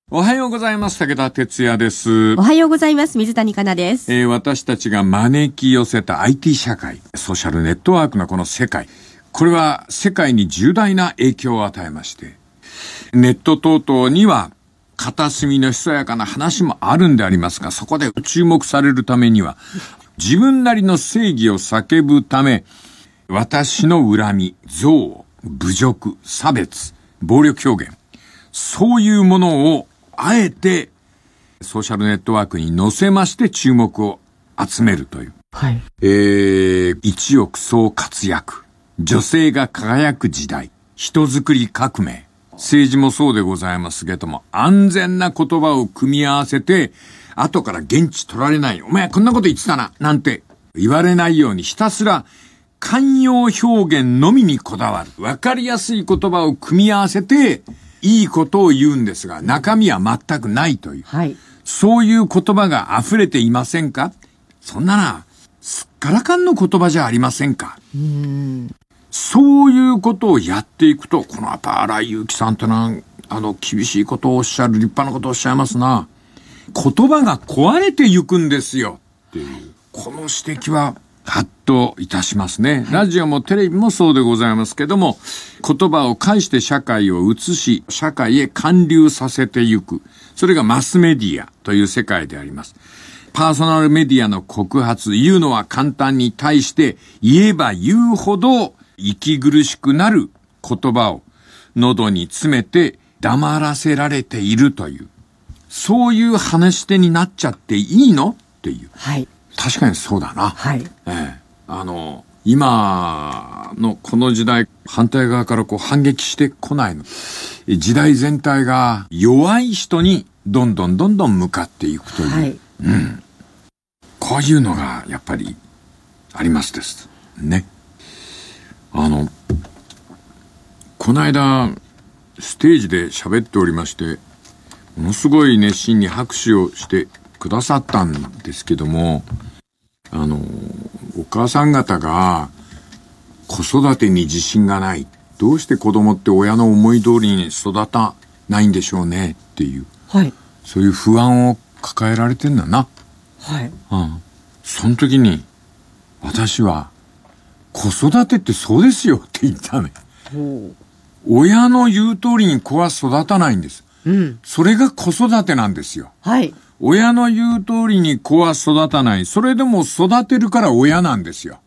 おはようございます。武田哲也です。 おはようございます。水谷香奈です。 私たちが招き寄せた IT 社会、ソーシャルネットワークのこの世界、これは世界に重大な影響を与えまして、ネット等々には片隅のひそやかな話もあるんでありますが、そこで注目されるためには、自分なりの正義を叫ぶため、私の恨み、憎悪、侮辱、差別、暴力表現、そういうものをあえてソーシャルネットワークに載せまして注目を集めるという。 はい。 一億総活躍。女性が輝く時代。人づくり革命。政治もそうでございますけども、安全な言葉を組み合わせて、後から言質取られない。お前こんなこと言ってたな。なんて言われないようにひたすら慣用表現のみにこだわる。わかりやすい言葉を組み合わせて、いいことを言うんですが、中身は全くないという。 はい。 そういう言葉が溢れていませんか？そんなな、すっからかんの言葉じゃありませんか？そういうことをやっていくと、この荒井祐樹さんというのは、厳しいことをおっしゃる、立派なことをおっしゃいますな。言葉が壊れていくんですよ。っていう。この指摘は、ハッといたしますね。ラジオもテレビもそうでございますけども、言葉を介して社会を映し、社会へ還流させていく。それがマスメディアという世界であります。パーソナルメディアの告発、言うのは簡単に対して言えば言うほど息苦しくなる言葉を喉に詰めて黙らせられているという、そういう話し手になっちゃっていいのっていう。 はい。 確かにそうだな。 はい。 今のこの時代、反対側から反撃してこないの。時代全体が弱い人にどんどん向かっていくという。 はい。 こういうのがやっぱりありますです。ね。この間、ステージで喋っておりまして、ものすごい熱心に拍手をしてくださったんですけども、お母さん方が子育てに自信がない。どうして子供って親の思い通りに育たないんでしょうねっていう。 はい。 そういう不安を抱えられてんだな。 はい。 その時に、私は、子育てってそうですよって言ったね。親の言う通りに子は育たないんです。それが子育てなんですよ。 はい。 親の言う通りに子は育たない。それでも育てるから親なんですよ。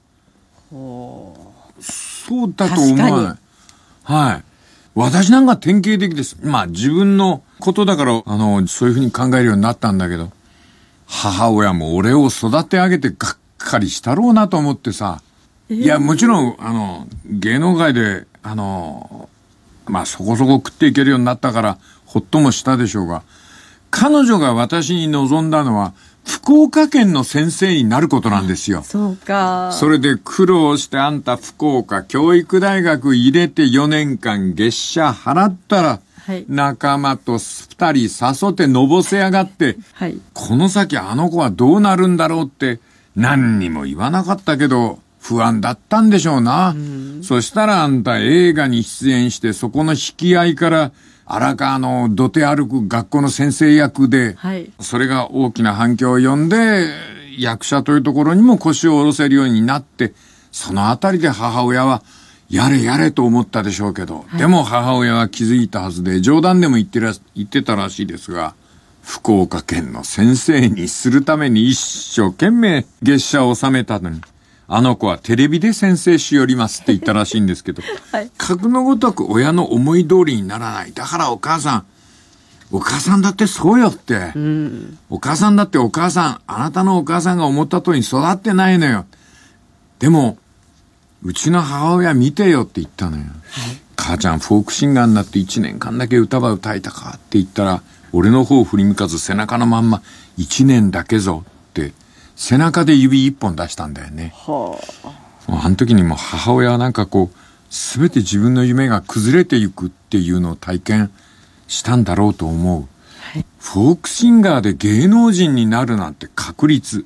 そうだと思わない。はい。私なんか典型的です。自分のことだから、そういうふうに考えるようになったんだけど、母親も俺を育て上げてがっかりしたろうなと思ってさ。いや、もちろん、芸能界で、そこそこ食っていけるようになったから、ほっともしたでしょうが、彼女が私に望んだのは、福岡県の先生になることなんですよ。 そうか。 それで苦労してあんた福岡教育大学入れて4年間月謝払ったら、 はい、 仲間と2人誘ってのぼせやがって、 はい、 この先あの子はどうなるんだろうって何にも言わなかったけど、不安だったんでしょうな。そしたらあんた映画に出演してそこの引き合いから荒川の土手歩く学校の先生役で、 はい、 それが大きな反響を呼んで役者というところにも腰を下ろせるようになって、そのあたりで母親はやれやれと思ったでしょうけど、でも母親は気づいたはずで冗談でも言ってたらしいですが、福岡県の先生にするために一生懸命月謝を納めたのに、あの子はテレビで先生しよりますって言ったらしいんですけど、はい、格のごとく親の思い通りにならない。だからお母さんだってそうよって、お母さんだってあなたのお母さんが思った通りに育ってないのよ。でもうちの母親見てよって言ったのよ、母ちゃんフォークシンガーになって1年間だけ歌ば歌えたかって言ったら、俺の方を振り向かず背中のまんま1年だけぞって背中で指一本出したんだよね。あの時にもう母親は全て自分の夢が崩れていくっていうのを体験したんだろうと思う。フォークシンガーで芸能人になるなんて確率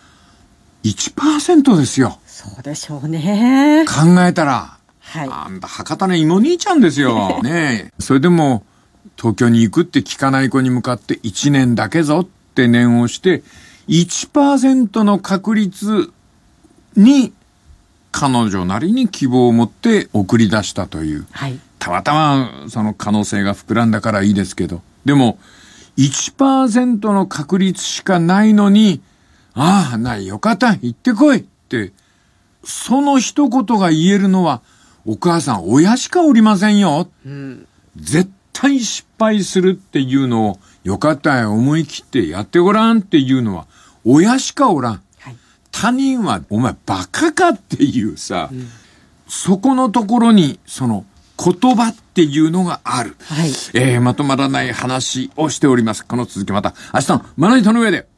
1% ですよ。 そうでしょうね。 考えたら、 はい、 あんた博多の芋兄ちゃんですよ。ねえ。それでも東京に行くって聞かない子に向かって1年だけぞって念をして、1% の確率に彼女なりに希望を持って送り出したという。 はい。 たまたまその可能性が膨らんだからいいですけど。でも、1% の確率しかないのに、ああ、よかった、行ってこいって、その一言が言えるのは、お母さん、親しかおりませんよ。絶対失敗するっていうのを、よかったよ、思い切ってやってごらんっていうのは、親しかおらん。はい、他人は、お前バカかっていうさ、そこのところに、その、言葉っていうのがある。はい。まとまらない話をしております。この続きまた明日のまな板の上で。